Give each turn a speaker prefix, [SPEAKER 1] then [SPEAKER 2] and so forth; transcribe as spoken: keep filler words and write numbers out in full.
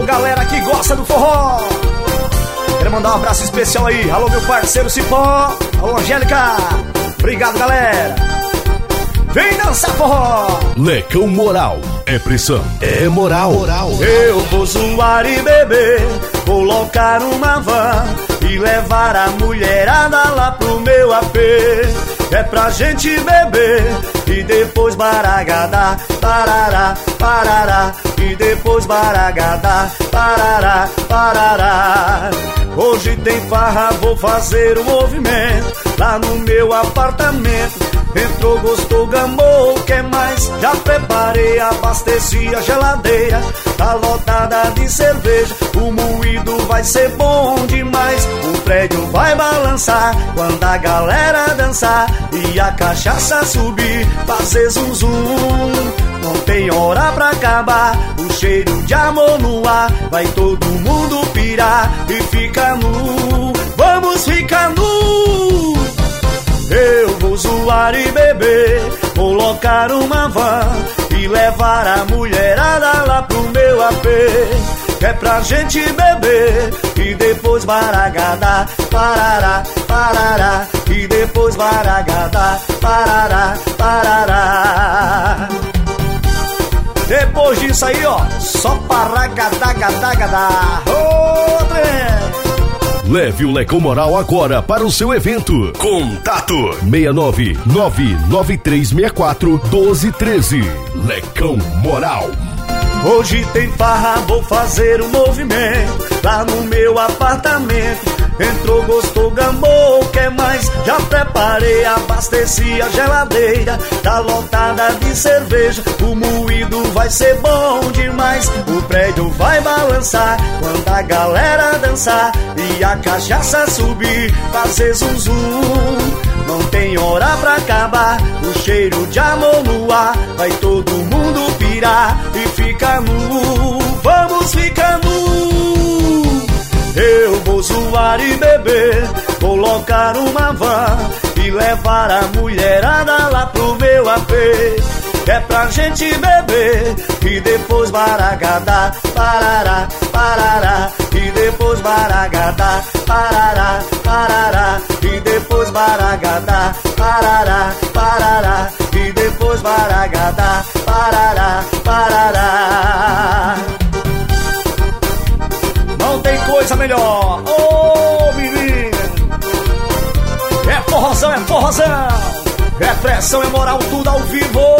[SPEAKER 1] galera que gosta do forró. Quero mandar um abraço especial aí. Alô, meu parceiro Cipó. Alô, Angélica. Obrigado, galera. Vem dançar forró.
[SPEAKER 2] Lecão Moral. É pressão, é moral. moral.
[SPEAKER 1] Eu vou zoar e beber, colocar uma van e levar a mulherada lá pro meu A P. É pra gente beber e depois baragadá, parará, parará. E depois baragadá, parará, parará. Hoje tem farra, vou fazer o movimento lá no meu apartamento. Entrou, gostou, gamou, quer mais? Já preparei, abasteci a geladeira. Tá lotada de cerveja, o moído vai ser bom demais. O prédio vai balançar quando a galera dançar e a cachaça subir, fazer zum zum. Não tem hora pra acabar, o cheiro de amor no ar. Vai todo mundo pirar e ficar nu. Vamos ficar nu. Eu vou zoar e beber, colocar uma van e levar a mulherada lá pro meu A P. É pra gente beber e depois baragadá, parará, parará. E depois baragadá, parará, parará. Depois disso aí, ó, só paragadagadagada. Ô, trem!
[SPEAKER 2] Leve o Lecão Moral agora para o seu evento. Contato seis nove nove nove três seis quatro um dois um três. Lecão Moral.
[SPEAKER 1] Hoje tem farra, vou fazer um movimento lá no meu apartamento. Entrou, gostou, gamou, quer mais? Já preparei, abasteci a geladeira. Tá lotada de cerveja, o moído vai ser bom demais. O prédio vai balançar quando a galera dançar e a cachaça subir, fazer zum zum. Não tem hora pra acabar, o cheiro de amor no ar. Vai todo mundo pirar e ficar nu. Vamos ficar nu. Eu vou zoar e beber, colocar uma van e levar a mulherada lá pro meu A P. É pra gente beber e depois baragadá, parará, parará. E depois baragadá, parará, parará. E depois baragadá, parará, parará. E depois baragadá, parará, parará. Não tem coisa melhor, ô oh, menino. É forrozão, é forrozão. É pressão, é moral, tudo ao vivo.